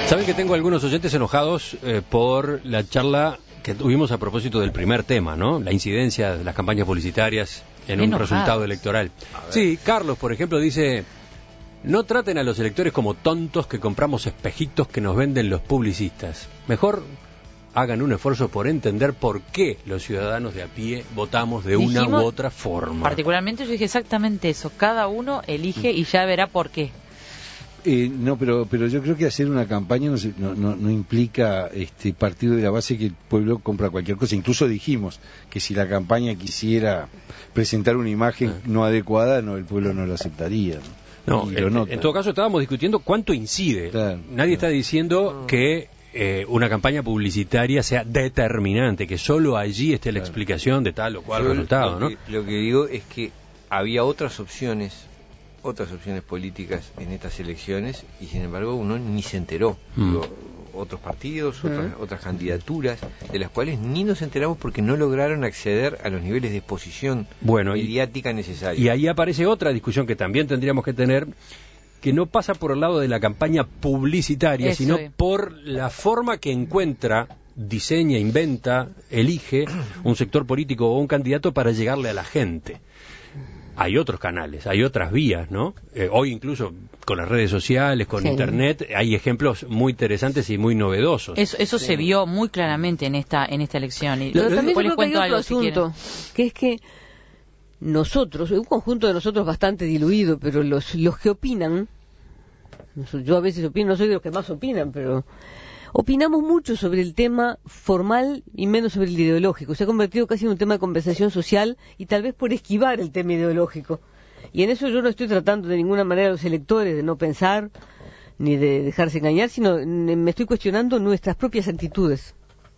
Saben que tengo algunos oyentes enojados por la charla que tuvimos a propósito del primer tema, ¿no? La incidencia de las campañas publicitarias en un resultado electoral. Sí, Carlos, por ejemplo, dice: no traten a los electores como tontos que compramos espejitos que nos venden los publicistas. Mejor hagan un esfuerzo por entender por qué los ciudadanos de a pie votamos de una u otra forma. Particularmente yo dije exactamente eso. Cada uno elige y ya verá por qué. No, pero yo creo que hacer una campaña no implica partir de la base que el pueblo compra cualquier cosa. Incluso dijimos que si la campaña quisiera presentar una imagen no adecuada, el pueblo no lo aceptaría, ¿no? En todo caso estábamos discutiendo cuánto incide. Nadie está diciendo que una campaña publicitaria sea determinante, que solo allí esté la explicación de tal o cual resultado, ¿no? Lo que digo es que había otras opciones políticas en estas elecciones y sin embargo uno ni se enteró. Otros partidos, otras candidaturas de las cuales ni nos enteramos porque no lograron acceder a los niveles de exposición mediática necesarios. Y ahí aparece otra discusión que también tendríamos que tener, que no pasa por el lado de la campaña publicitaria, sino por la forma que encuentra, diseña, inventa, elige un sector político o un candidato para llegarle a la gente. Hay otros canales, hay otras vías, ¿no? Hoy incluso con las redes sociales, con Internet, hay ejemplos muy interesantes y muy novedosos. Eso se vio muy claramente en esta elección. Y pero también creo que hay otro asunto, que es que nosotros, un conjunto de nosotros bastante diluido, pero los que opinan, yo a veces opino, no soy de los que más opinan, pero opinamos mucho sobre el tema formal y menos sobre el ideológico. Se ha convertido casi en un tema de conversación social y tal vez por esquivar el tema ideológico. Y en eso yo no estoy tratando de ninguna manera a los electores de no pensar ni de dejarse engañar, sino me estoy cuestionando nuestras propias actitudes.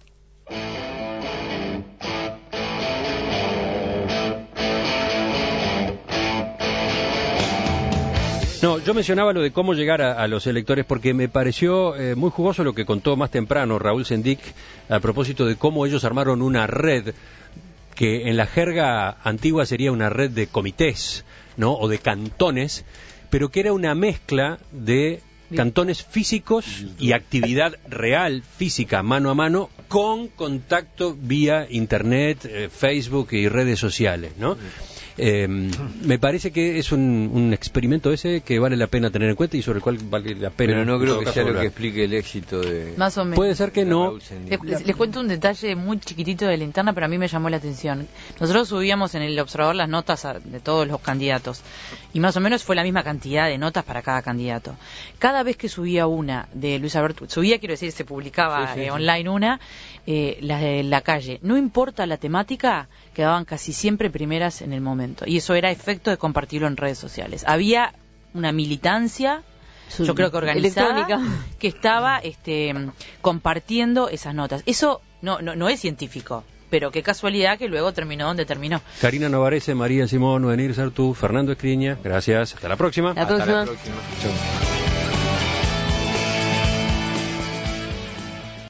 No, yo mencionaba lo de cómo llegar a los electores porque me pareció muy jugoso lo que contó más temprano Raúl Sendic a propósito de cómo ellos armaron una red que en la jerga antigua sería una red de comités, ¿no? O de cantones, pero que era una mezcla de cantones físicos y actividad real, física, mano a mano, con contacto vía Internet, Facebook y redes sociales, ¿no? Me parece que es un experimento ese que vale la pena tener en cuenta y sobre el cual vale la pena. Pero no creo que sea lo que explique el éxito de... Más o menos. Puede ser que no. Les cuento un detalle muy chiquitito de la interna, pero a mí me llamó la atención. Nosotros subíamos en el Observador las notas de todos los candidatos y más o menos fue la misma cantidad de notas para cada candidato. Cada vez que subía una de Luis Alberto, quiero decir, se publicaba online una, las de la calle, no importa la temática, quedaban casi siempre primeras en el momento. Y eso era efecto de compartirlo en redes sociales. Había una militancia, yo creo que organizada, que estaba compartiendo esas notas. Eso no es científico, pero qué casualidad que luego terminó donde terminó. Karina Novarese, María Simón, Venir Sartú, Fernando Escriña, gracias. Hasta la próxima. Hasta la próxima. Chau.